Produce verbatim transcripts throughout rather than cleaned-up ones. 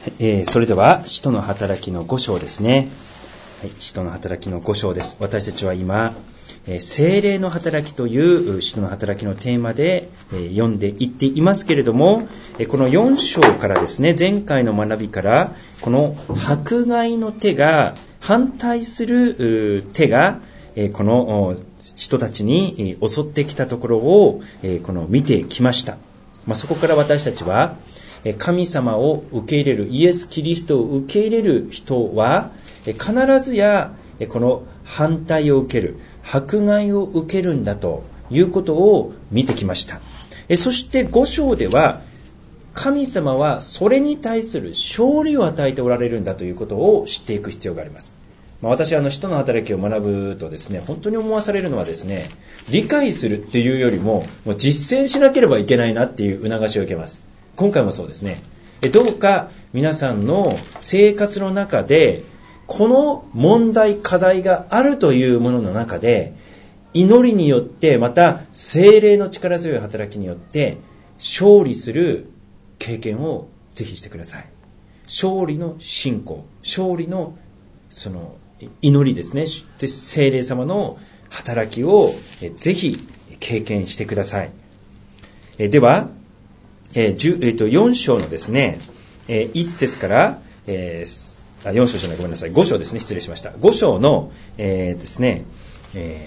えー、それでは使徒の働きのご章ですね。はい、使徒の働きのご章です。私たちは今、えー、聖霊の働きという使徒の働きのテーマで、えー、読んでいっていますけれども、えー、このよん章からですね、前回の学びからこの迫害の手が反対する手が、えー、この人たちに襲ってきたところを、えー、この見てきました。まあ、そこから私たちは神様を受け入れる、イエス・キリストを受け入れる人は必ずやこの反対を受ける、迫害を受けるんだということを見てきました。そしてご章では神様はそれに対する勝利を与えておられるんだということを知っていく必要があります。まあ、私はあの使徒の働きを学ぶとですね、本当に思わされるのはですね、理解するっていうよりも、もう実践しなければいけないなっていう促しを受けます。今回もそうですね。どうか皆さんの生活の中でこの問題課題があるというものの中で、祈りによってまた聖霊の力強い働きによって勝利する経験をぜひしてください。勝利の信仰、勝利のその祈りですね、聖霊様の働きをぜひ経験してください。ではえーえー、とよん章のですね、えー、いち節から、えー、あよん章じゃないごめんなさいご章ですね、失礼しました。ご章の、えー、ですね、え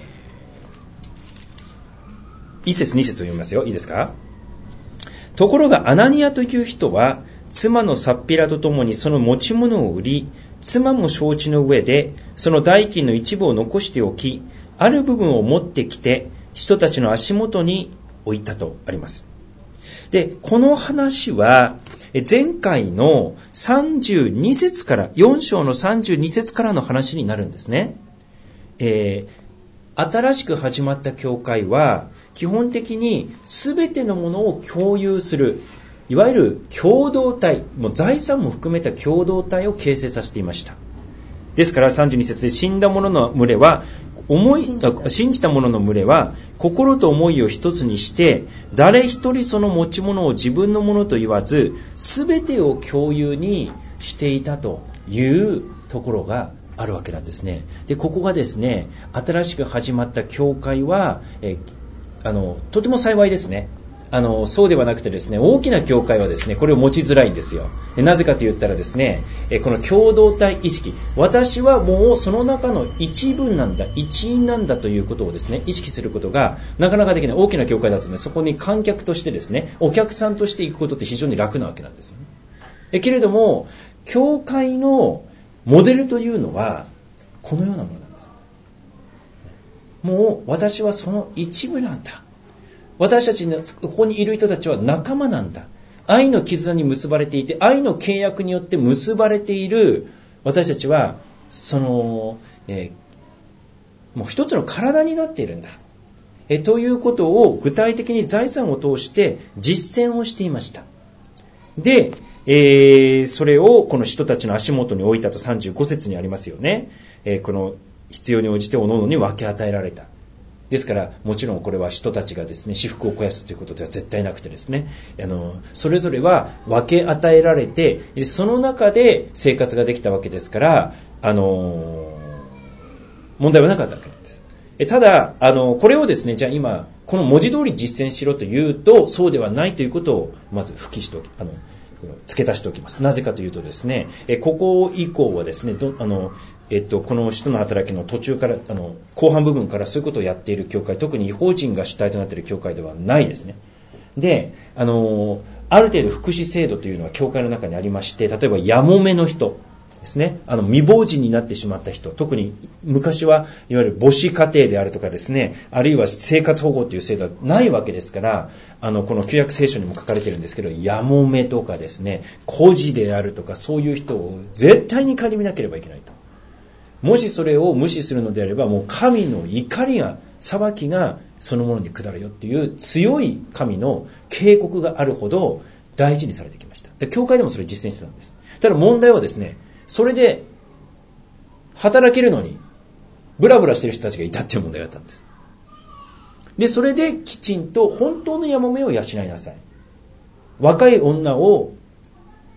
ー、いち節に節を読みますよ。いいですか。ところがアナニアという人は妻のサッピラとともにその持ち物を売り、妻も承知の上でその代金の一部を残しておき、ある部分を持ってきて人たちの足元に置いたとあります。で、この話は前回のさんじゅうに節から、よん章のさんじゅうに節からの話になるんですね。えー、新しく始まった教会は基本的に全てのものを共有する、いわゆる共同体、もう財産も含めた共同体を形成させていました。ですからさんじゅうに節で、死んだ者の群れは思い信じた信じた者の群れは心と思いを一つにして、誰一人その持ち物を自分のものと言わず全てを共有にしていたというところがあるわけなんですね。で、ここがですね、新しく始まった教会はえあのとても幸いですね。あのそうではなくてですね、大きな教会はですね、これを持ちづらいんですよ。なぜかと言ったらですね、この共同体意識、私はもうその中の一部なんだ、一員なんだということをですね、意識することがなかなかできない。大きな教会だとね、そこに観客としてですね、お客さんとして行くことって非常に楽なわけなんですよね。えけれども、教会のモデルというのはこのようなものなんです。もう私はその一部なんだ。私たちのここにいる人たちは仲間なんだ。愛の絆に結ばれていて、愛の契約によって結ばれている私たちはその、えー、もう一つの体になっているんだ、えということを具体的に財産を通して実践をしていました。で、えー、それをこの人たちの足元に置いたとさんじゅうご節にありますよね。えー、この必要に応じて各々に分け与えられた。ですからもちろんこれは人たちがですね、私腹を肥やすということでは絶対なくてですね、あのそれぞれは分け与えられて、その中で生活ができたわけですから、あの問題はなかったわけなんです。ただあのこれをですね、じゃあ今この文字通り実践しろというとそうではないということをまず付記しておきあの付け足しておきます。なぜかというとですね、ここ以降はですね、どあのえっと、この使徒の働きの途中からあの後半部分からそういうことをやっている教会、特に異邦人が主体となっている教会ではないですね。で、あのある程度福祉制度というのは教会の中にありまして、例えばやもめの人ですね、あの未亡人になってしまった人、特に昔はいわゆる母子家庭であるとかですね、あるいは生活保護という制度はないわけですから、あのこの旧約聖書にも書かれているんですけど、やもめとかですね、孤児であるとか、そういう人を絶対に顧みなければいけないと。もしそれを無視するのであれば、もう神の怒りが、裁きがそのものに下るよっていう強い神の警告があるほど大事にされてきました。で、教会でもそれ実践してたんです。ただ問題はですね、それで働けるのにブラブラしてる人たちがいたっていう問題があったんです。で、それできちんと本当のやもめを養いなさい。若い女を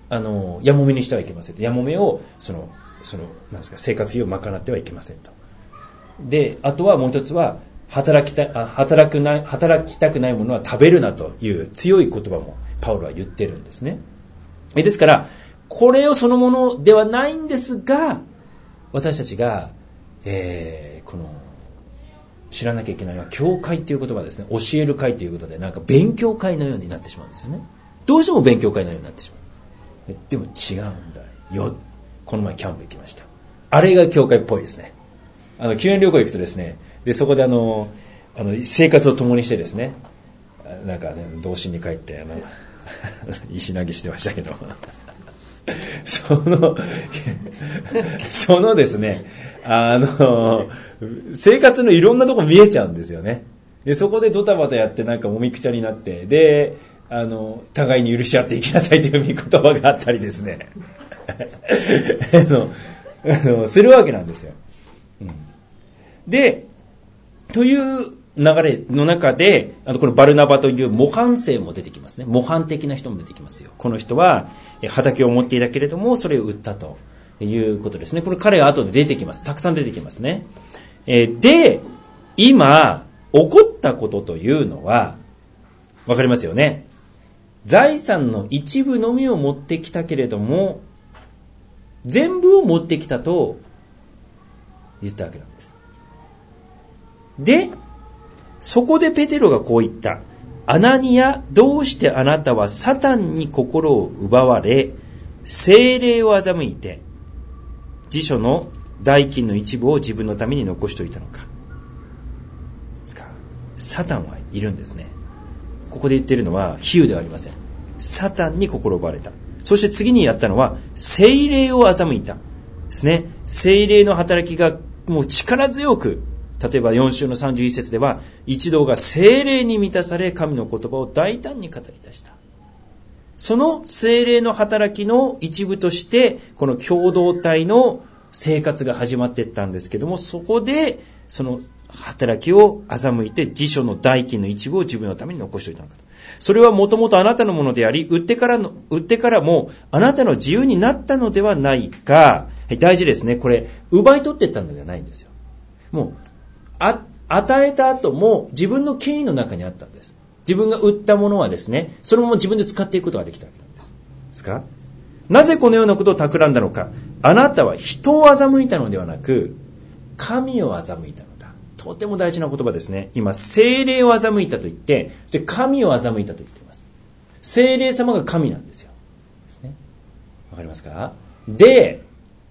あの、やもめにしてはいけませんと。やもめを、その、その、なんですか、生活費を賄ってはいけませんと。で、あとはもう一つは、働きた、あ、働くない、働きたくないものは食べるなという強い言葉もパウロは言ってるんですね。えですから、これをそのものではないんですが、私たちが、えー、この、知らなきゃいけないのは、教会という言葉ですね。教える会ということで、なんか勉強会のようになってしまうんですよね。どうしても勉強会のようになってしまう。でも違うんだよ。この前キャンプ行きました。あれが教会っぽいですね。あの、救援旅行行くとですね、で、そこであの、あの、生活を共にしてですね、なんかね、童心に帰って、あの、石投げしてましたけど、その、そのですね、あの、生活のいろんなとこ見えちゃうんですよね。で、そこでドタバタやってなんかもみくちゃになって、で、あの、互いに許し合っていきなさいという見言葉があったりですね、あの、あの、するわけなんですよ。うん、で、という流れの中で、あの、このバルナバという模範生も出てきますね。模範的な人も出てきますよ。この人は畑を持っていたけれども、それを売ったということですね。これ彼は後で出てきます。たくさん出てきますね。えー、で、今、起こったことというのは、わかりますよね。財産の一部のみを持ってきたけれども、全部を持ってきたと言ったわけなんです。で、そこでペテロがこう言った。アナニア、どうしてあなたはサタンに心を奪われ、聖霊を欺いて、辞書の代金の一部を自分のために残しておいたのか。ですか。サタンはいるんですね。ここで言っているのは比喩ではありません。サタンに心を奪われた。そして次にやったのは、聖霊を欺いた。ですね。聖霊の働きがもう力強く、例えばよん章のさんじゅういち節では、一同が聖霊に満たされ、神の言葉を大胆に語り出した。その聖霊の働きの一部として、この共同体の生活が始まっていったんですけども、そこで、その働きを欺いて、辞書の代金の一部を自分のために残しておいたのかと。それはもともとあなたのものであり、売ってからの、売ってからもあなたの自由になったのではないか。はい、大事ですね。これ、奪い取っていったのではないんですよ。もう、あ、与えた後も自分の権威の中にあったんです。自分が売ったものはですね、そのまま自分で使っていくことができたわけなんです。ですか？なぜこのようなことを企んだのか。あなたは人を欺いたのではなく、神を欺いたのだ。とても大事な言葉ですね。今、聖霊を欺いたと言って、そして神を欺いたと言っています。聖霊様が神なんですよ。ですね。わかりますか？で、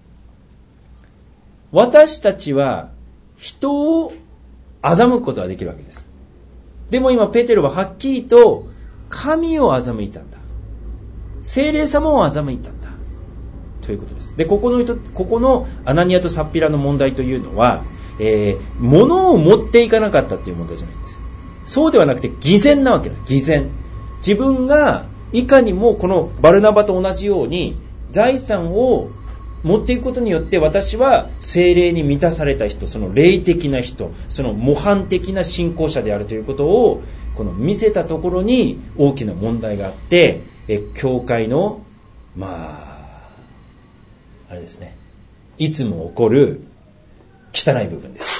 私たちは人を欺くことができるわけです。でも今ペテロははっきりと神を欺いたんだ。聖霊様を欺いたんだ。ということです。で、ここの人、ここのアナニアとサッピラの問題というのは、えー、物を持っていかなかったっていう問題じゃないんですよ。そうではなくて偽善なわけです。偽善。自分がいかにもこのバルナバと同じように財産を持っていくことによって、私は聖霊に満たされた人、その霊的な人、その模範的な信仰者であるということをこの見せたところに大きな問題があって、え教会のまああれですね、いつも起こる汚い部分です。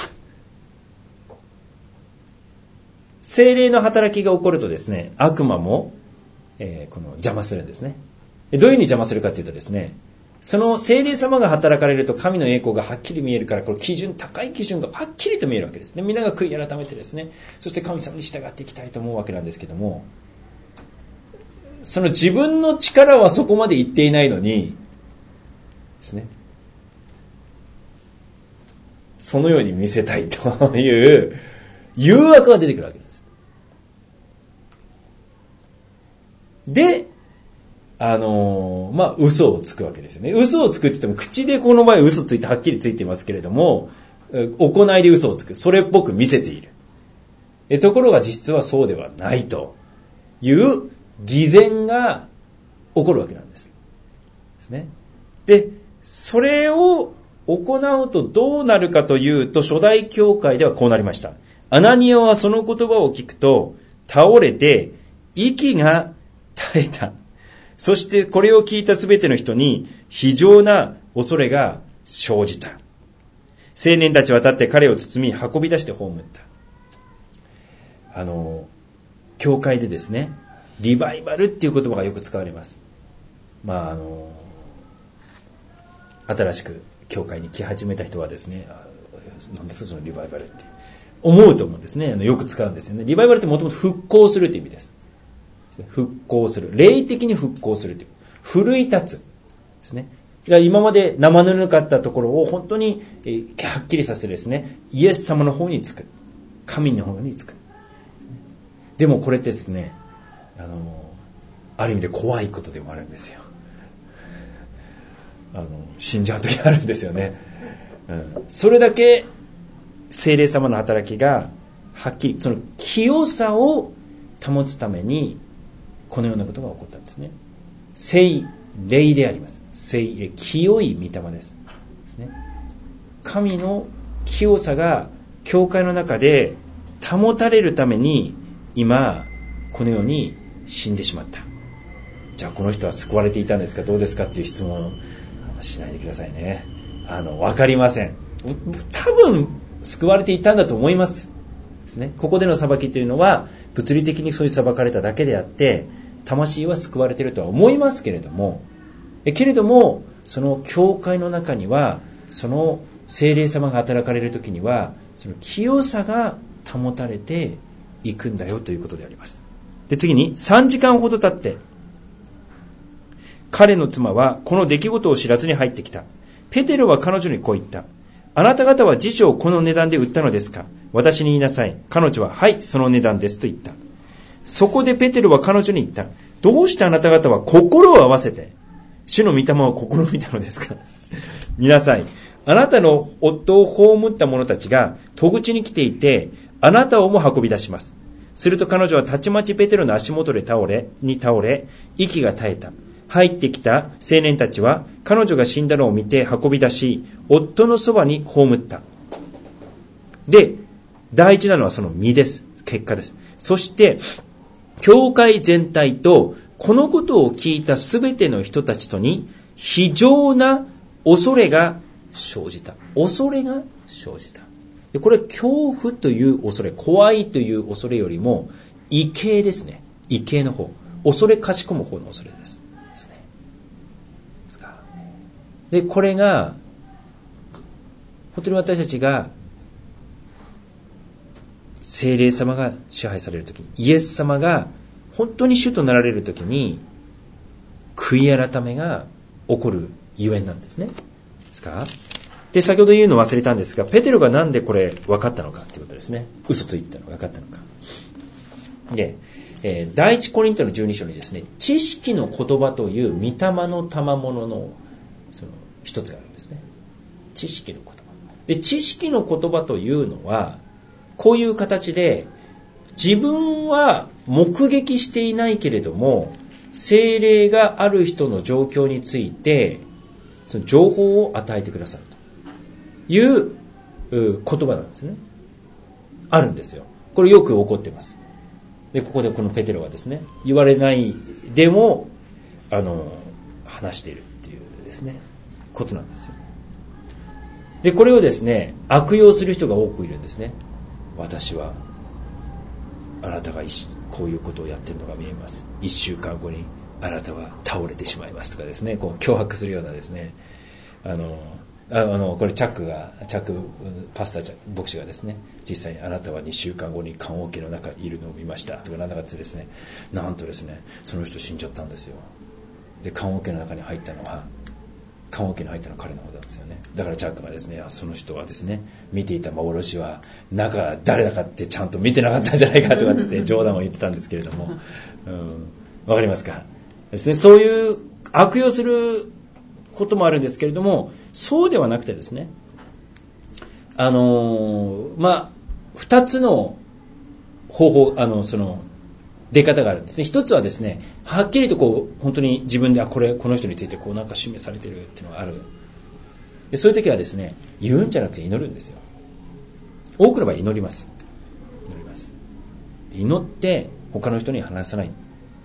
聖霊の働きが起こるとですね、悪魔も、えー、この邪魔するんですね。どういうふうに邪魔するかというとですね、その聖霊様が働かれると神の栄光がはっきり見えるから、この基準、高い基準がはっきりと見えるわけですね。皆が悔い改めてですね、そして神様に従っていきたいと思うわけなんですけども、その自分の力はそこまでいっていないのにですね、そのように見せたいという誘惑が出てくるわけです。で、あのー、まあ、嘘をつくわけですよね。嘘をつくって言っても、口でこの場合嘘ついてはっきりついていますけれども、行いで嘘をつく。それっぽく見せている。え、ところが実はそうではないという偽善が起こるわけなんです。ですね。で、それを行うとどうなるかというと、初代教会ではこうなりました。アナニアはその言葉を聞くと、倒れて、息が絶えた。 そしてこれを聞いたすべての人に非常な恐れが生じた。青年たちは立って彼を包み運び出して葬った。あの、教会でですね、リバイバルっていう言葉がよく使われます。まああの、新しく教会に来始めた人はですね、何ですかそのリバイバルって思うと思うんですね。あのよく使うんですよね。リバイバルってもともと復興するという意味です。復興する。霊的に復興するという。奮い立つですね。今まで生ぬるかったところを本当にはっきりさせてですね、イエス様の方につく。神の方につく。でもこれってですね、あの、ある意味で怖いことでもあるんですよ。あの、死んじゃう時あるんですよね。うん、それだけ聖霊様の働きがはっきり、その清さを保つためにこのようなことが起こったんですね。聖霊であります。聖霊、清い御霊です。ですね。神の清さが教会の中で保たれるために今このように死んでしまった。じゃあこの人は救われていたんですかどうですかっていう質問をしないでくださいね。あの分かりません。多分救われていたんだと思いますですね。ここでの裁きというのは物理的にそういう裁かれただけであって魂は救われているとは思いますけれども、えけれどもその教会の中にはその聖霊様が働かれる時にはその清さが保たれていくんだよということであります。で次にさんじかんほど経って彼の妻はこの出来事を知らずに入ってきた。ペテロは彼女にこう言った。あなた方は辞書をこの値段で売ったのですか？私に言いなさい。彼女ははい、その値段ですと言った。そこでペテロは彼女に言った。どうしてあなた方は心を合わせて主の御霊を試みたのですか？見なさい。あなたの夫を葬った者たちが戸口に来ていて、あなたをも運び出します。すると彼女はたちまちペテロの足元で倒れ、に倒れ、息が絶えた。入ってきた青年たちは彼女が死んだのを見て運び出し、夫のそばに葬った。で、大事なのはその身です。結果です。そして、教会全体とこのことを聞いたすべての人たちとに非常な恐れが生じた。恐れが生じた。でこれ恐怖という恐れ、怖いという恐れよりも畏敬ですね。畏敬の方。恐れかしこむ方の恐れです。で、これが、本当に私たちが、聖霊様が支配されるときに、イエス様が本当に主となられるときに、悔い改めが起こるゆえんなんですね。ですか？で、先ほど言うの忘れたんですが、ペテロがなんでこれ分かったのかということですね。嘘ついてたのが分かったのか。で、えー、第一コリントのじゅうに章にですね、知識の言葉という御霊の賜物のその一つがあるんですね。知識の言葉。で、知識の言葉というのは、こういう形で、自分は目撃していないけれども、聖霊がある人の状況について、その情報を与えてくださるという言葉なんですね。あるんですよ。これよく起こっています。で、ここでこのペテロはですね、言われないでも、あの、話しているっていうですね、ことなんですよ。で、これをですね、悪用する人が多くいるんですね。私は、あなたがこういうことをやってるのが見えます。一週間後にあなたは倒れてしまいますとかですね、こう脅迫するようなですね、あの、あのこれチャックが、チャックパスター牧師がですね、実際にあなたはにしゅうかんごに棺桶の中にいるのを見ましたとかなんだかってですね、なんとですね、その人死んじゃったんですよ。で、棺桶の中に入ったのは、棺桶に入ったのは彼の方なんですよね。だからチャックがですね、その人はですね、見ていた幻は中が誰だかってちゃんと見てなかったんじゃないかとかって冗談を言ってたんですけれども、うん、わかりますかですね。そういう悪用することもあるんですけれども、そうではなくてですね、あのー、まあ二つの方法、あのその出方があるんですね。一つはですね、はっきりとこう本当に自分で、あ、これこの人についてこうなんか示されてるっていうのがある。でそういう時はですね、言うんじゃなくて祈るんですよ。多くの場合祈ります。祈ります。祈って他の人に話さない。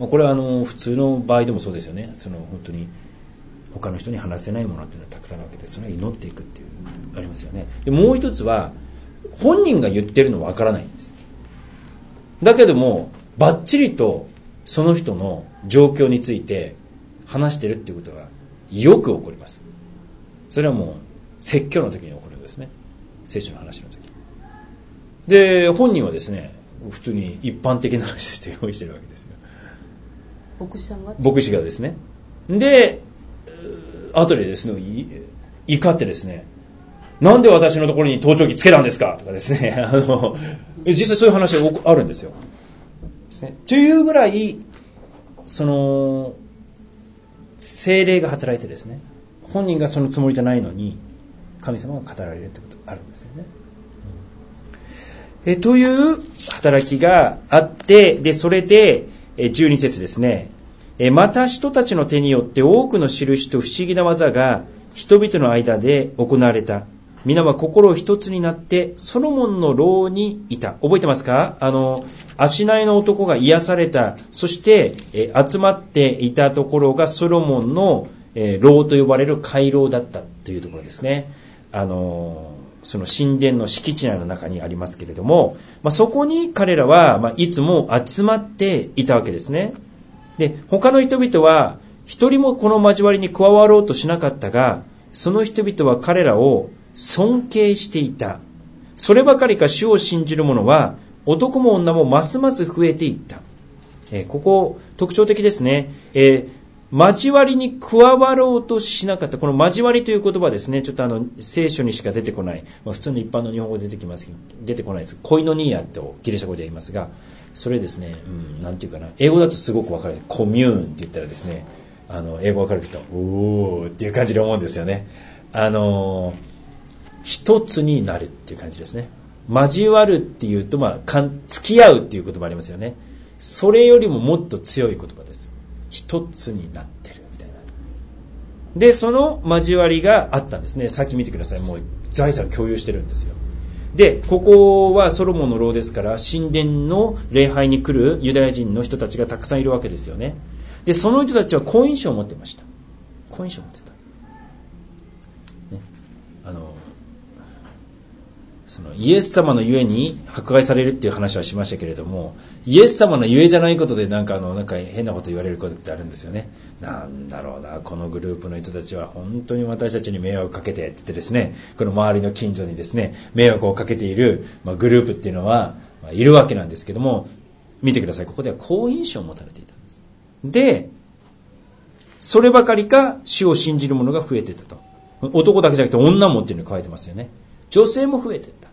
これはあの普通の場合でもそうですよね。その本当に他の人に話せないものっていうのはたくさんあるわけで、それを祈っていくっていうありますよね。でもう一つは本人が言ってるのはわからないんです。だけどもバッチリとその人の状況について話してるっていうことがよく起こります。それはもう説教の時に起こるんですね。聖書の話の時で、本人はですね普通に一般的な話として用意してるわけですよ。 牧師さんが牧師がですね。で後でですね怒ってですね、なんで私のところに盗聴器つけたんですかとかですね、あの実際そういう話があるんですよ。ですね、というぐらいその聖霊が働いてですね、本人がそのつもりじゃないのに神様が語られるってことがあるんですよね。えという働きがあって、でそれでじゅうに節ですね、また人たちの手によって多くの印と不思議な技が人々の間で行われた。皆は心を一つになってソロモンの牢にいた。覚えてますか？あの足内の男が癒された。そしてえ集まっていたところがソロモンのえ牢と呼ばれる回廊だったというところですね。あのその神殿の敷地内の中にありますけれども、まあ、そこに彼らは、まあ、いつも集まっていたわけですね。で、他の人々は一人もこの交わりに加わろうとしなかったが、その人々は彼らを尊敬していた。そればかりか主を信じる者は男も女もますます増えていった。えー、ここ特徴的ですね。えー交わりに加わろうとしなかった。この交わりという言葉はですね、ちょっとあの聖書にしか出てこない、まあ、普通の一般の日本語で出てきますけど出てこないです。コイノニーアとギリシャ語で言いますが、それですね、うん、なんていうかな、英語だとすごくわかる。コミューンって言ったらですね、あの英語わかる人、おーっていう感じで思うんですよね。あの一つになるっていう感じですね。交わるっていうと、まあかん付き合うっていう言葉ありますよね。それよりももっと強い言葉です。一つになってるみたいな。でその交わりがあったんですね。さっき見てください。もう財産共有してるんですよ。でここはソロモンの牢ですから、神殿の礼拝に来るユダヤ人の人たちがたくさんいるわけですよね。でその人たちは婚姻証を持ってました。婚姻証を持ってた、ね、あのそのイエス様のゆえに迫害されるっていう話はしましたけれども、イエス様のゆえじゃないことでなんかあのなんか変なこと言われることってあるんですよね。なんだろうな、このグループの人たちは本当に私たちに迷惑をかけてって言ってですね、この周りの近所にですね迷惑をかけている、まあ、グループっていうのは、まあ、いるわけなんですけども、見てください。ここでは婚姻証を持たれていたんです。でそればかりか主を信じる者が増えていたと。男だけじゃなくて女もっていうのに書いてますよね。女性も増えていった。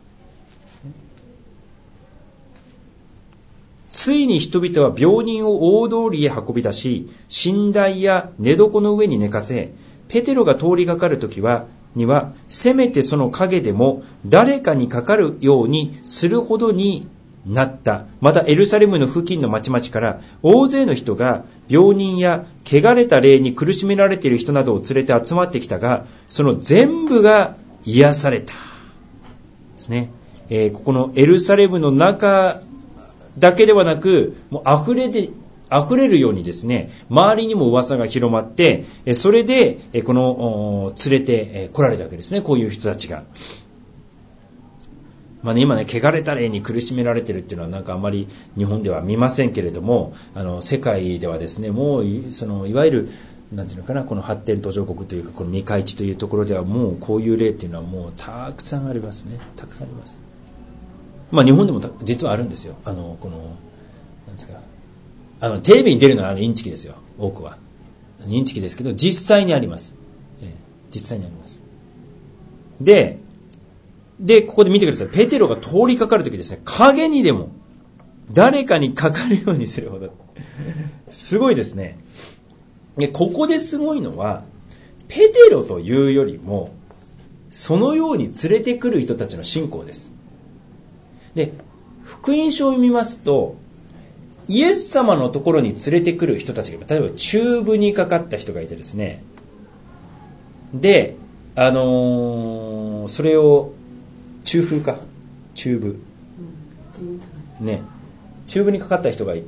ついに人々は病人を大通りへ運び出し、寝台や寝床の上に寝かせ、ペテロが通りかかるときはにはせめてその影でも誰かにかかるようにするほどになった。またエルサレムの付近の町々から大勢の人が病人や汚れた霊に苦しめられている人などを連れて集まってきたが、その全部が癒されたですね。えー、ここのエルサレムの中だけではなく、もう溢れて溢れるようにですね、周りにも噂が広まって、それでこの連れて来られたわけですね。こういう人たちが。まあね、今ね、汚れた霊に苦しめられてるっていうのはなんかあまり日本では見ませんけれども、あの世界ではですね、もうそのいわゆるなんていうのかな、この発展途上国というかこの未開地というところではもうこういう例っていうのはもうたくさんありますね。たくさんあります。まあ日本でも実はあるんですよ。あのこのなんですか、あのテレビに出るのはインチキですよ。多くはインチキですけど実際にあります。えー、実際にあります。で。で、ここで見てください。ペテロが通りかかるときですね、影にでも誰かにかかるようにするほど。すごいですね。で、ここですごいのは、ペテロというよりも、そのように連れてくる人たちの信仰です。で、福音書を読みますと、イエス様のところに連れてくる人たちが、例えばチューブにかかった人がいてですね、で、あのー、それを、中風かチューブ、ね、チューブにかかった人がいて、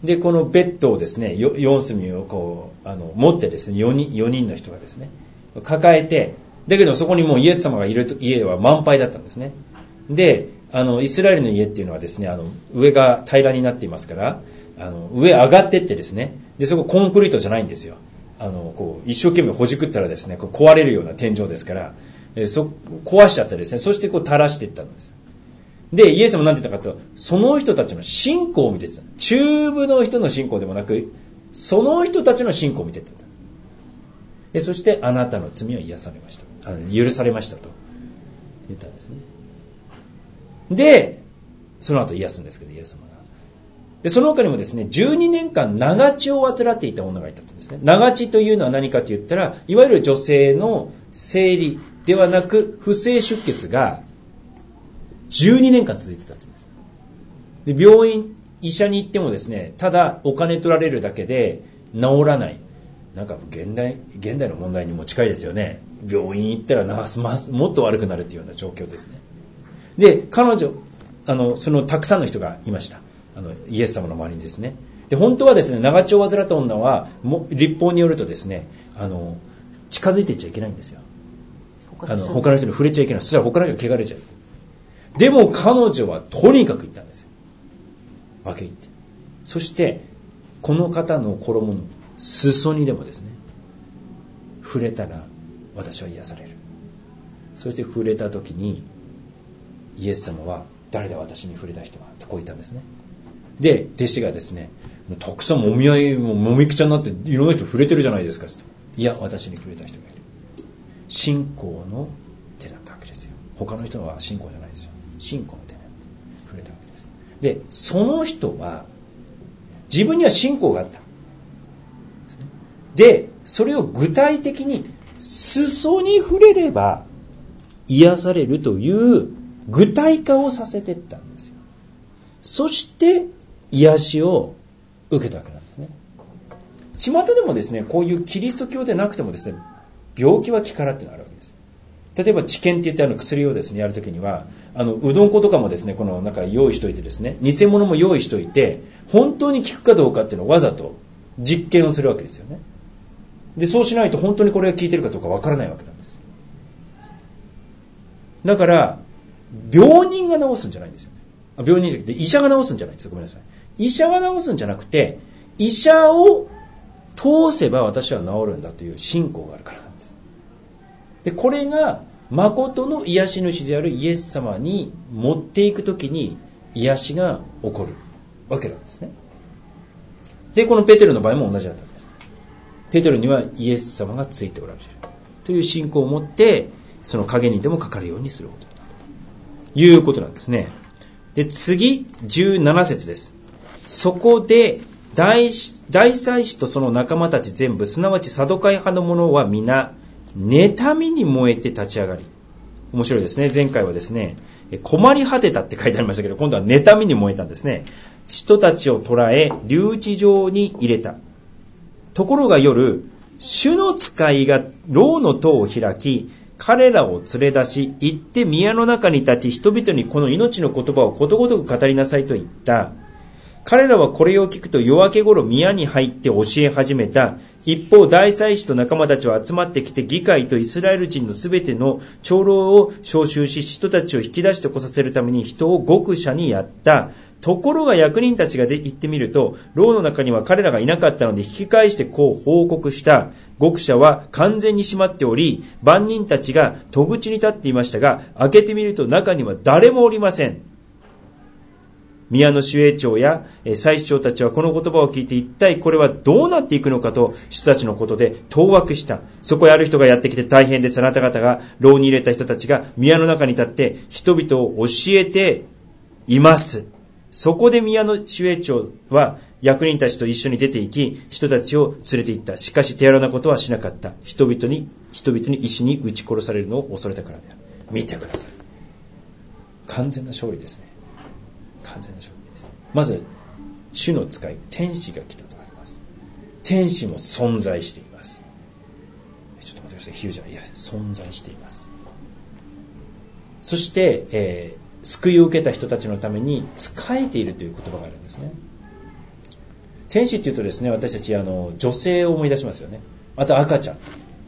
でこのベッドをですねよよん隅をこうあの持ってですねよにん、よにんの人がですね抱えて、だけどそこにもうイエス様がいる家は満杯だったんですね。であのイスラエルの家っていうのはですねあの上が平らになっていますから、あの上上がってってですね、でそこコンクリートじゃないんですよ。あのこう一生懸命ほじくったらですねこう壊れるような天井ですから、えそ壊しちゃってですね、そしてこう垂らしていったんです。でイエスも何て言ったかと、その人たちの信仰を見てた。中部の人の信仰でもなく、その人たちの信仰を見てた。でそしてあなたの罪は癒されました、あの許されましたと言ったんですね。でその後癒すんですけど、イエス様がでその他にもですねじゅうにねんかん長血を患っていた女がいたんですね。長血というのは何かと言ったら、いわゆる女性の生理ではなく不正出血がじゅうにねんかん続いてたんです。で病院医者に行ってもですね、ただお金取られるだけで治らない、なんか現代現代の問題にも近いですよね。病院行ったらなますもっと悪くなるっていうような状況ですね。で彼女あのそのたくさんの人がいました、あのイエス様の周りにですね。で本当はですね長血を患った女はも律法によるとですね、あの近づいていっちゃいけないんですよ。あの他の人に触れちゃいけない。そしたら他の人に汚れちゃう。でも彼女はとにかく言ったんですよ。分け入って、そしてこの方の衣の裾にでもですね触れたら私は癒される。そして触れた時にイエス様は、誰だ私に触れた人はとこう言ったんですね。で弟子がですね、たくさんもみ合いももみくちゃになっていろんな人触れてるじゃないですかと。いや私に触れた人がいる。信仰の手だったわけですよ。他の人は信仰じゃないですよ。信仰の手で触れたわけです。でその人は自分には信仰があった。でそれを具体的に裾に触れれば癒されるという具体化をさせていったんですよ。そして癒しを受けたわけなんですね。巷でもですね、こういうキリスト教でなくてもですね、病気は気からってのがあるわけです。例えば治験って言ってあの薬をですねやるときには、あのうどん粉とかもですねこのなんか用意しといてですね、偽物も用意しといて本当に効くかどうかっていうのをわざと実験をするわけですよね。でそうしないと本当にこれが効いてるかどうかわからないわけなんです。だから病人が治すんじゃないんですよね。あ病人じゃなくて医者が治すんじゃないですよ。ごめんなさい。医者が治すんじゃなくて、医者を通せば私は治るんだという信仰があるからなんです。でこれが誠の癒し主であるイエス様に持っていくときに癒しが起こるわけなんですね。でこのペテロの場合も同じだったんです。ペテロにはイエス様がついておられるという信仰を持って、その影にでもかかるようにすることということなんですね。で次じゅうなな節です。そこで大大祭司とその仲間たち全部、すなわちサドカイ派の者は皆妬みに燃えて立ち上がり、面白いですね。前回はですね困り果てたって書いてありましたけど、今度は妬みに燃えたんですね。人たちを捕らえ留置場に入れた。ところが夜、主の使いが牢の戸を開き、彼らを連れ出し、行って宮の中に立ち、人々にこの命の言葉をことごとく語りなさいと言った。彼らはこれを聞くと夜明け頃宮に入って教え始めた。一方大祭司と仲間たちは集まってきて、議会とイスラエル人のすべての長老を招集し、人たちを引き出してこさせるために人を獄舎にやった。ところが役人たちが行ってみると、牢の中には彼らがいなかったので、引き返してこう報告した。獄舎は完全に閉まっており、番人たちが戸口に立っていましたが、開けてみると中には誰もおりません。宮の守衛長や祭司長たちはこの言葉を聞いて、一体これはどうなっていくのかと人たちのことで当惑した。そこへある人がやってきて、大変です。あなた方が牢に入れた人たちが宮の中に立って人々を教えています。そこで宮の守衛長は役人たちと一緒に出て行き、人たちを連れて行った。しかし手荒なことはしなかった。人々に人々に石に撃ち殺されるのを恐れたからである。見てください。完全な勝利ですね。完全な勝利です。まず主の使い、天使が来たとあります。天使も存在しています。ちょっと待ってください。比喩じゃいや存在しています。そして、えー、救いを受けた人たちのために仕えているという言葉があるんですね。 天使っていうとですね、私たちあの女性を思い出しますよね。また赤ちゃん。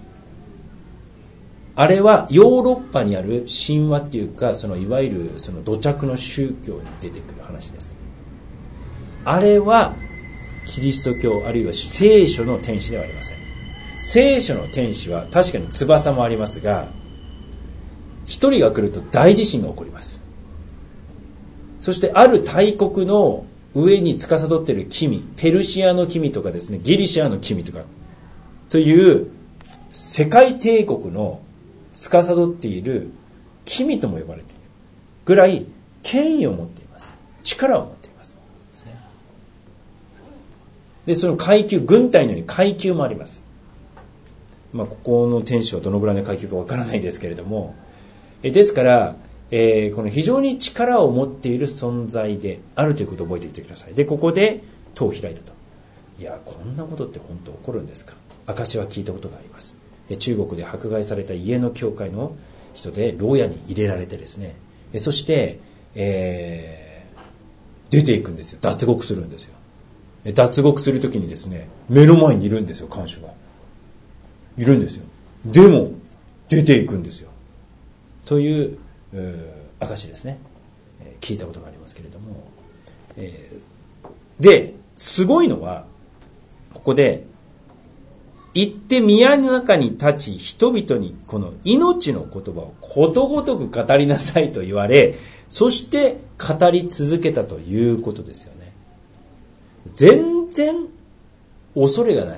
あれはヨーロッパにある神話っていうか、そのいわゆるその土着の宗教に出てくる話です。あれはキリスト教あるいは聖書の天使ではありません。聖書の天使は確かに翼もありますが、一人が来ると大地震が起こります。そしてある大国の上に司っている君、ペルシアの君とかですね、ギリシアの君とかという世界帝国の司っている君とも呼ばれているぐらい権威を持っています。力を持っていますですね。で、その階級、軍隊のように階級もあります。まあ、ここの天使はどのぐらいの階級かわからないですけれども、えですから、えー、この非常に力を持っている存在であるということを覚えておいてください。で、ここで戸を開いたと。いや、こんなことって本当起こるんですか。証は聞いたことがあります。中国で迫害された家の教会の人で牢屋に入れられてですね、そして、えー、出ていくんですよ。脱獄するんですよ。脱獄するときにですね、目の前にいるんですよ、看守が。いるんですよ。でも出ていくんですよ。という、えー、証ですね。聞いたことがありますけれども、えー、で、すごいのはここで行って宮の中に立ち、人々にこの命の言葉をことごとく語りなさいと言われ、そして語り続けたということですよね。全然恐れがない。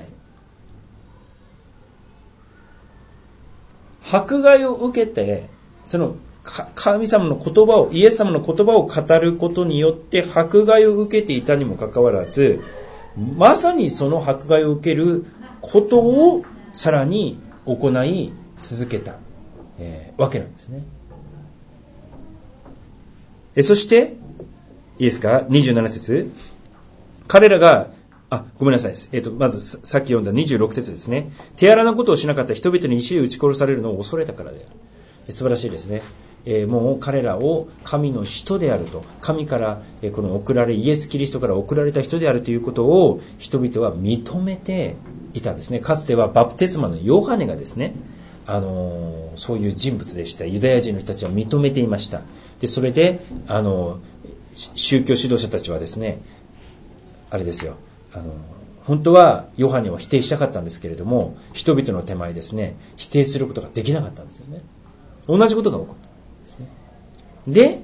迫害を受けて、その神様の言葉を、イエス様の言葉を語ることによって迫害を受けていたにもかかわらず、まさにその迫害を受けることをさらに行い続けた、えー、わけなんですね。えそしていいですか、にじゅうなな節、彼らがあごめんなさい、えー、とまずさっき読んだにじゅうろく節ですね。手荒なことをしなかった人々に石で撃ち殺されるのを恐れたからである。素晴らしいですね。えー、もう彼らを神の人であると、神から、えー、この送られイエス・キリストから送られた人であるということを人々は認めていたんですね。かつてはバプテスマのヨハネがですね、あのー、そういう人物でした。ユダヤ人の人たちは認めていました。でそれで、あのー、宗教指導者たちはですね、あれですよ、あのー、本当はヨハネは否定したかったんですけれども、人々の手前ですね、否定することができなかったんですよね。同じことが起こった。で、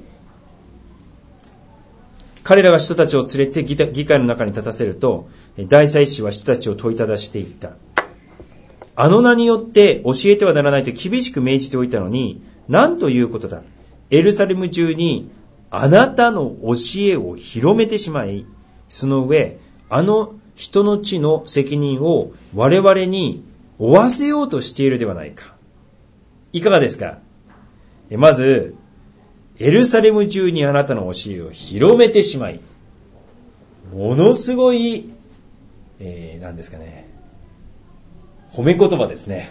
彼らが人たちを連れて議会の中に立たせると、大祭司は人たちを問いただしていった。あの名によって教えてはならないと厳しく命じておいたのに、何ということだ。エルサレム中にあなたの教えを広めてしまい、その上、あの人の地の責任を我々に負わせようとしているではないか。いかがですか。まず、エルサレム中にあなたの教えを広めてしまい、ものすごい、えー、何ですかね、褒め言葉ですね。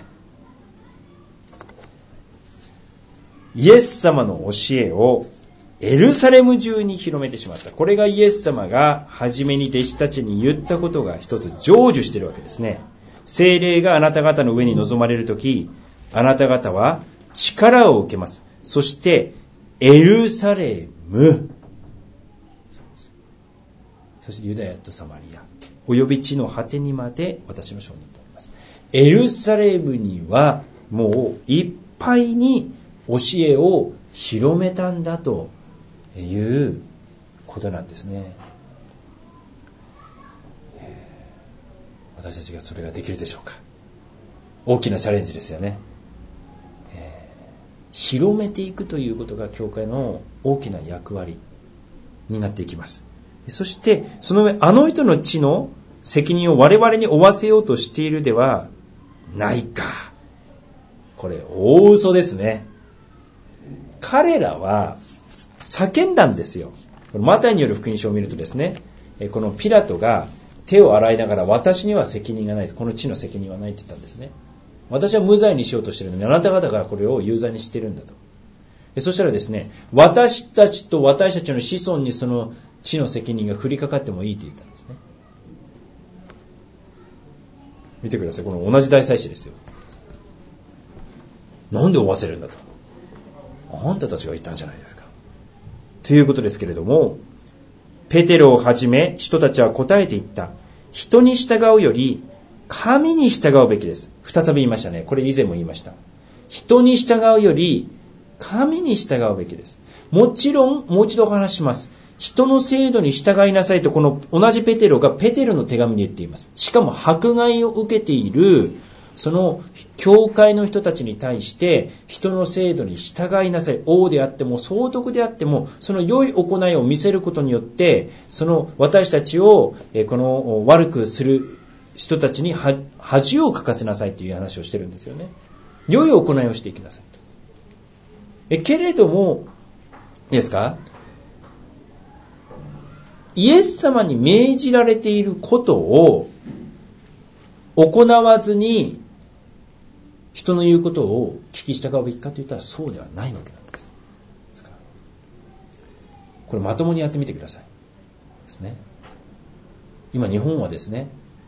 イエス様の教えをエルサレム中に広めてしまった。これがイエス様が初めに弟子たちに言ったことが一つ成就しているわけですね。聖霊があなた方の上に臨まれるとき、あなた方は力を受けます。そしてエルサレム、そしてユダヤとサマリア、および地の果てにまで私の証人となります。エルサレムにはもういっぱいに教えを広めたんだということなんですね。私たちがそれができるでしょうか。大きなチャレンジですよね。広めていくということが教会の大きな役割になっていきます。そしてその上、あの人の地の責任を我々に負わせようとしているではないか。これ大嘘ですね。彼らは叫んだんですよ。マタイによる福音書を見るとですね、このピラトが手を洗いながら、私には責任がない、この地の責任はないって言ったんですね。私は無罪にしようとしているのに、あなた方がこれを有罪にしているんだと。そしたらですね、私たちと私たちの子孫にその地の責任が降りかかってもいいと言ったんですね。 見てください。この同じ大祭司ですよ。なんで追わせるんだと。あんたたちが言ったんじゃないですか。ということですけれども、ペテロをはじめ人たちは答えて言った。人に従うより神に従うべきです。再び言いましたね。これ以前も言いました。人に従うより神に従うべきです。もちろん、もう一度お話します。人の制度に従いなさいと、この同じペテロがペテロの手紙に言っています。しかも迫害を受けているその教会の人たちに対して人の制度に従いなさい。王であっても総督であっても、その良い行いを見せることによって、その私たちをこの悪くする人たちに恥をかかせなさいという話をしてるんですよね。良い行いをしていきなさいと。えけれどもいいですか、イエス様に命じられていることを行わずに人の言うことを聞き従うべきかといったらそうではないわけなんです。ですからこれまともにやってみてくださいですね。今日本はですね、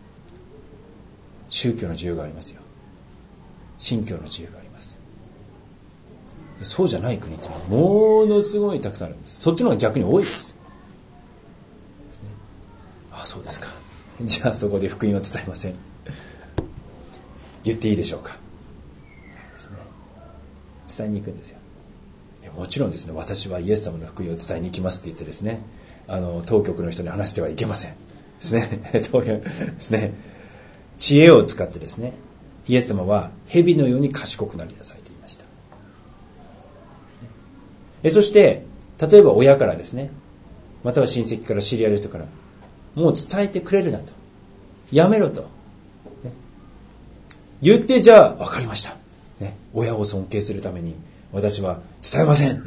宗教の自由がありますよ。信教の自由があります。そうじゃない国ってものすごいたくさんあるんです。そっちの方が逆に多いです。ですね、ああそうですか。じゃあそこで福音を伝えません。言っていいでしょうか。ですね、伝えに行くんですよ。いやもちろんですね、私はイエス様の福音を伝えに行きますって言ってですね、あの当局の人に話してはいけませんですね。当局ですね、知恵を使ってですね、イエス様は蛇のように賢くなりなさいと言いました。ですね、えそして例えば親からですね、または親戚から知り合いの人から、もう伝えてくれるなと、やめろと、ね、言って、じゃあ分かりました、ね、親を尊敬するために私は伝えません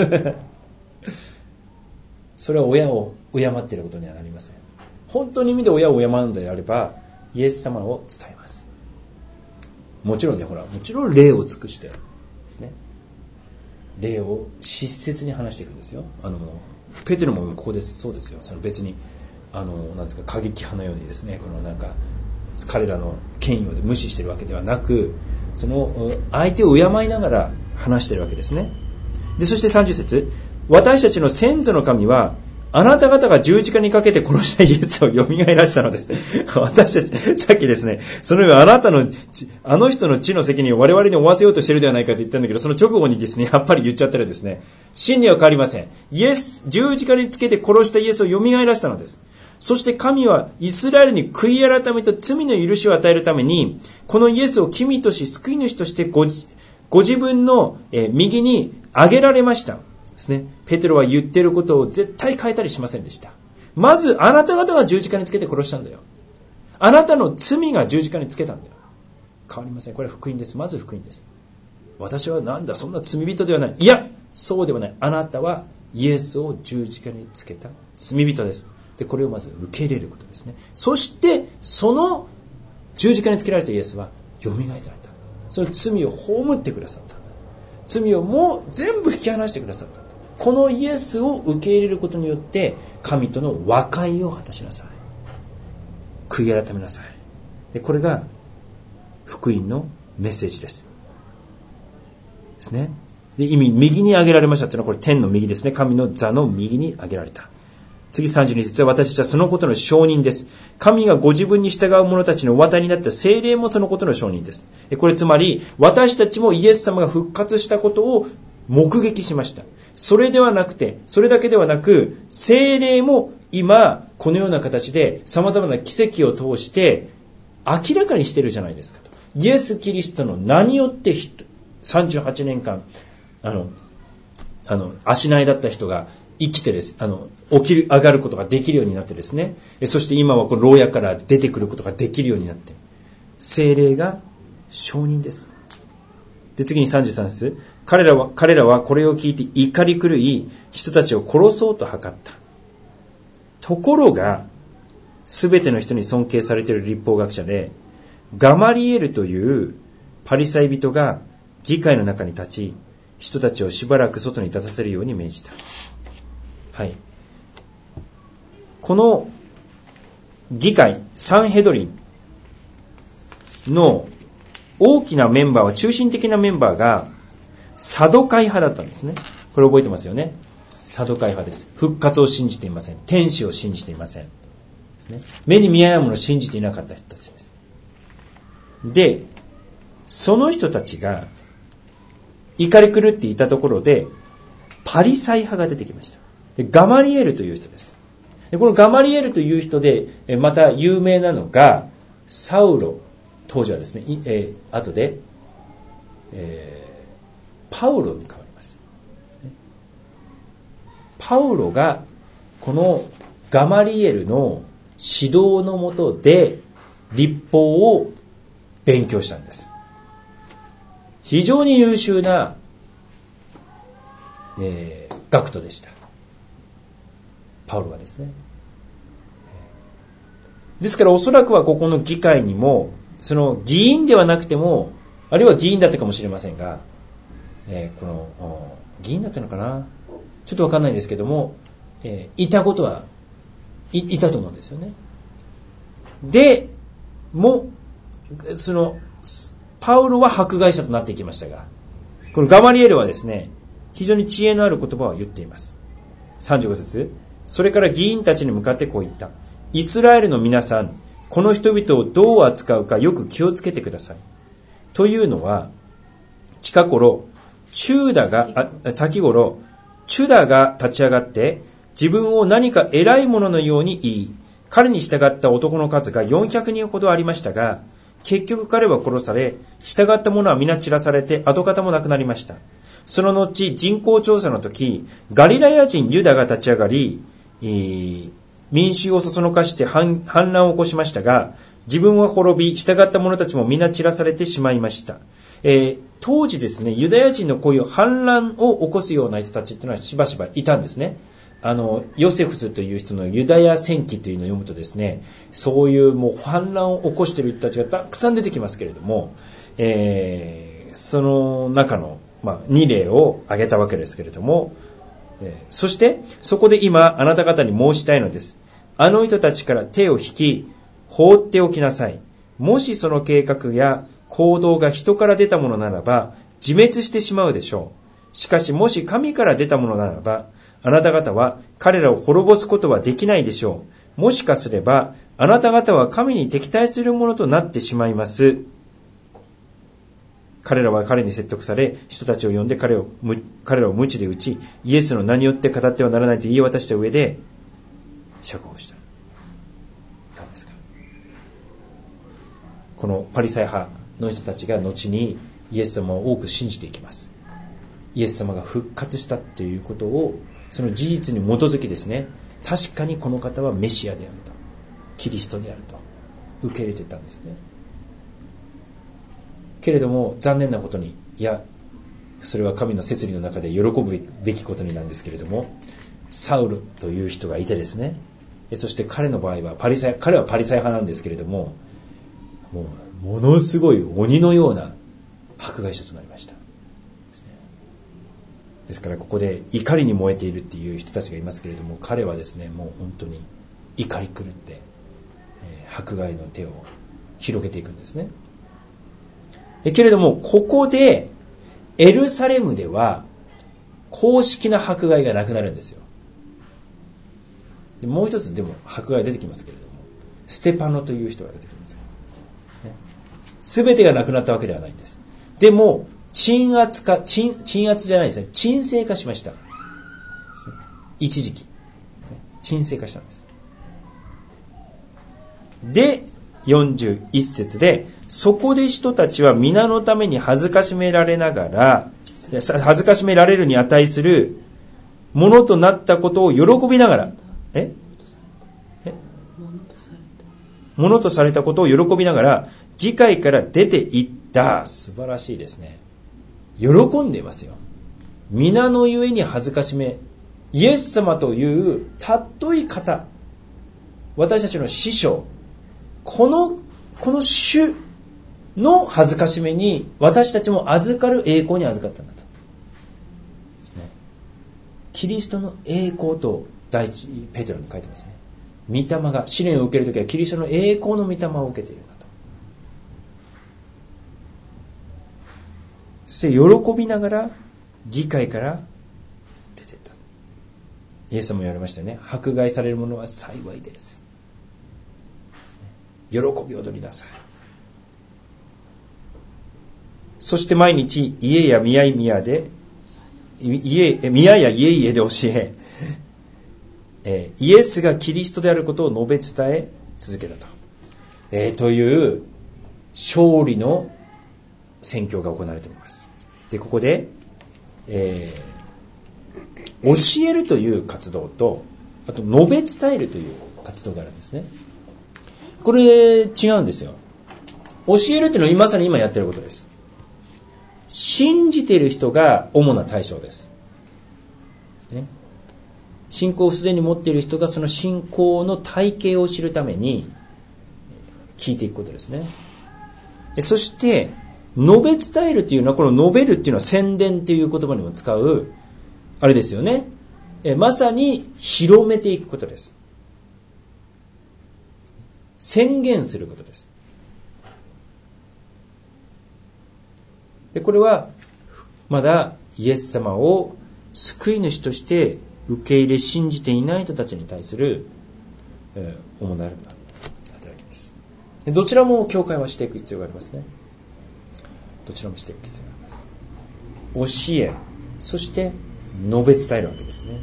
それは親を敬っていることにはなりません。本当に意味で親を敬うのであればイエス様を伝えます。もちろんね、ほら、もちろん礼を尽くしてですね、礼を質説に話していくんですよ。あのペテロもここです。そうですよ。その別にあのなんですか、過激派のようにですね、このなんか彼らの権威を無視しているわけではなく、その相手を敬いながら話しているわけですね。でそしてさんじゅっ節、私たちの先祖の神はあなた方が十字架にかけて殺したイエスを蘇らしたのです。私たち、さっきですね、そのあなたの、あの人の地の責任を我々に負わせようとしているではないかと言ったんだけど、その直後にですね、やっぱり言っちゃったらですね、真理は変わりません。イエス、十字架につけて殺したイエスを蘇らしたのです。そして神はイスラエルに悔い改めと罪の許しを与えるために、このイエスを君とし救い主としてご、ご自分の右に挙げられました。ですね、ペテロは言っていることを絶対変えたりしませんでした。まずあなた方が十字架につけて殺したんだよ。あなたの罪が十字架につけたんだよ。変わりません。これは福音です。まず福音です。私はなんだ、そんな罪人ではない。いや、そうではない。あなたはイエスを十字架につけた罪人です。で、これをまず受け入れることですね。そしてその十字架につけられたイエスは蘇られた。その罪を葬ってくださった。罪をもう全部引き離してくださった。このイエスを受け入れることによって神との和解を果たしなさい。悔い改めなさい。でこれが福音のメッセージです。ですね。で意味、右に上げられましたというのはこれ天の右ですね。神の座の右に上げられた。次さんじゅうに節は、私たちはそのことの証人です。神がご自分に従う者たちのお渡りになった聖霊もそのことの証人です。これつまり私たちもイエス様が復活したことを目撃しました。それではなくて、それだけではなく、聖霊も今このような形で様々な奇跡を通して明らかにしているじゃないですかと。イエス・キリストの名によってさんじゅうはちねんかんあのあの足苗だった人が生きてです、あの起きる上がることができるようになってですね、そして今はこの牢屋から出てくることができるようになって、聖霊が証人です。で次にさんじゅうさん節、彼らは彼らはこれを聞いて怒り狂い、人たちを殺そうと図った。ところがすべての人に尊敬されている立法学者でガマリエルというパリサイ人が議会の中に立ち、人たちをしばらく外に立たせるように命じた。はい、この議会サンヘドリンの大きなメンバーは、中心的なメンバーがサドカイ派だったんですね。これ覚えてますよね。サドカイ派です。復活を信じていません。天使を信じていません。ですね。目に見えないものを信じていなかった人たちです。で、その人たちが怒り狂っていたところで、パリサイ派が出てきました。でガマリエルという人です。でこのガマリエルという人で、また有名なのが、サウロ、当時はですね、えー、後で、えー、パウロに変わります。パウロが、このガマリエルの指導のもとで、律法を勉強したんです。非常に優秀な、えー、学徒でした。パウロはですね。ですからおそらくはここの議会にも、その議員ではなくても、あるいは議員だったかもしれませんが、えー、この議員だったのかな、ちょっとわかんないですけども、えー、いたことは い, いたと思うんですよね。でもそのパウロは迫害者となっていきましたが、このガマリエルはですね、非常に知恵のある言葉を言っています。さんじゅうご節、それから議員たちに向かってこう言った。イスラエルの皆さん、この人々をどう扱うかよく気をつけてください。というのは、近頃、チューダが、あ、先頃、チュダが立ち上がって、自分を何か偉いもののように言い、彼に従った男の数がよんひゃくにんほどありましたが、結局彼は殺され、従った者は皆散らされて跡形もなくなりました。その後、人口調査の時、ガリラヤ人ユダが立ち上がり、えー、民衆をそそのかして反乱を起こしましたが、自分は滅び、従った者たちも皆散らされてしまいました。えー、当時ですね、ユダヤ人のこういう反乱を起こすような人たちっていうのはしばしばいたんですね。あの、ヨセフスという人のユダヤ戦記というのを読むとですね、そういうもう反乱を起こしている人たちがたくさん出てきますけれども、えー、その中の、まあ、に例を挙げたわけですけれども、えー、そしてそこで今あなた方に申したいのです。あの人たちから手を引き放っておきなさい。もしその計画や行動が人から出たものならば自滅してしまうでしょう。しかしもし神から出たものならば、あなた方は彼らを滅ぼすことはできないでしょう。もしかすればあなた方は神に敵対するものとなってしまいます。彼らは彼に説得され、人たちを呼んで彼を彼らを鞭で打ち、イエスの名によって語ってはならないと言い渡した上で釈放した。いかがですか。このパリサイ派の人たちが後にイエス様を多く信じていきます。イエス様が復活したということを、その事実に基づきですね、確かにこの方はメシアであると、キリストであると受け入れていたんですね。けれども残念なことに、いやそれは神の摂理の中で喜ぶべきことになんですけれども、サウルという人がいてですね、そして彼の場合はパリサイ彼はパリサイ派なんですけれども、もうものすごい鬼のような迫害者となりました。ですからここで怒りに燃えているっていう人たちがいますけれども、彼はですね、もう本当に怒り狂って、えー、迫害の手を広げていくんですね。えけれどもここでエルサレムでは公式な迫害がなくなるんですよ。でもう一つでも迫害出てきますけれども、ステパノという人が出てきます。すべてがなくなったわけではないんです。でも鎮圧化、鎮、鎮圧じゃないですね。沈静化しました。一時期。沈静化したんです。で、よんじゅういっ節で、そこで人たちは皆のために恥ずかしめられながら、恥ずかしめられるに値するものとなったことを喜びながら、ええものとされたことを喜びながら、議会から出て行った。素晴らしいですね。喜んでいますよ。皆のゆえに恥ずかしめ、イエス様という尊い方、私たちの師匠、このこの主の恥ずかしめに私たちも預かる栄光に預かったんだとですね。キリストの栄光と第一ペテロに書いてますね。御霊が試練を受けるときはキリストの栄光の御霊を受けているんだと。 そして喜びながら議会から出ていった。イエス様も言われましたよね。迫害される者は幸いです。喜び踊りなさい。そして毎日家や宮々で家宮や家々で教ええー、イエスがキリストであることを述べ伝え続けたと、えー、という勝利の宣教が行われています。でここで、えー、教えるという活動と、あと述べ伝えるという活動があるんですね。これ違うんですよ。教えるというのはまさに今やっていることです。信じている人が主な対象です、ね、信仰をすでに持っている人がその信仰の体系を知るために聞いていくことですね。そして述べ伝えるというのは、この述べるというのは宣伝という言葉にも使うあれですよね。えまさに広めていくことです。宣言することです。でこれはまだイエス様を救い主として受け入れ信じていない人たちに対する、えー、主なる働きです。でどちらも教会はしていく必要がありますね。どちらもしていく必要があります。教え、そして述べ伝えるわけですね。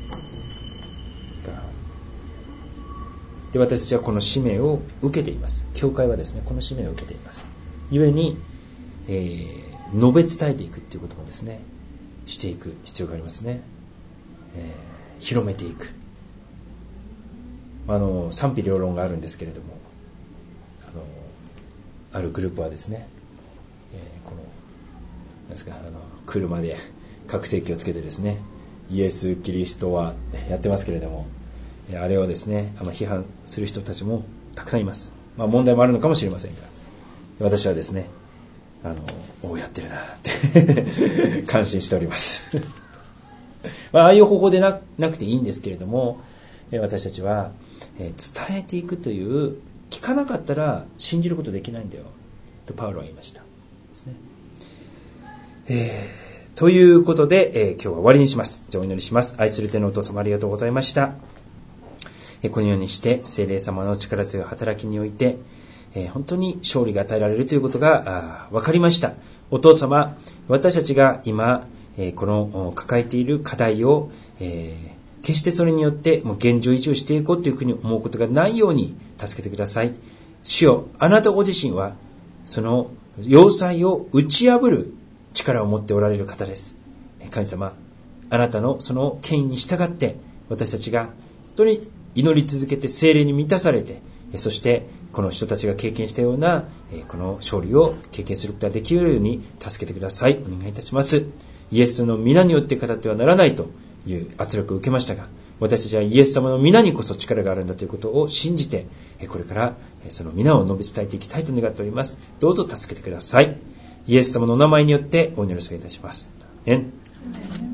で私たちはこの使命を受けています。教会はですね、この使命を受けています。故に、えー述べ伝えていくっていうこともですね、していく必要がありますね。えー、広めていく。あの賛否両論があるんですけれども、あのあるグループはですね、えー、このなんですか、あの車で拡声器をつけてですね、イエス・キリストはやってますけれども、あれをですね、あの批判する人たちもたくさんいます。まあ問題もあるのかもしれませんが、私はですね、あのおやってるなって感心しておりますまあ、ああいう方法で な, なくていいんですけれども、私たちは伝えていくという、聞かなかったら信じることできないんだよとパウロは言いましたですね。えー、ということで、えー、今日は終わりにします。じゃあお祈りします。愛する天のお父様、ありがとうございました。えー、このようにして聖霊様の力強い働きにおいて、えー、本当に勝利が与えられるということが分かりました。お父様、私たちが今、えー、この抱えている課題を、えー、決してそれによってもう現状維持をしていこうというふうに思うことがないように助けてください。主よ、あなたご自身はその要塞を打ち破る力を持っておられる方です。神様、あなたのその権威に従って私たちが本当に祈り続けて聖霊に満たされて、そしてこの人たちが経験したようなこの勝利を経験することができるように助けてください。お願いいたします。イエスの皆によって語ってはならないという圧力を受けましたが、私たちはイエス様の皆にこそ力があるんだということを信じて、これからその皆を述べ伝えていきたいと願っております。どうぞ助けてください。イエス様のお名前によってお祈りをいたします。アメン。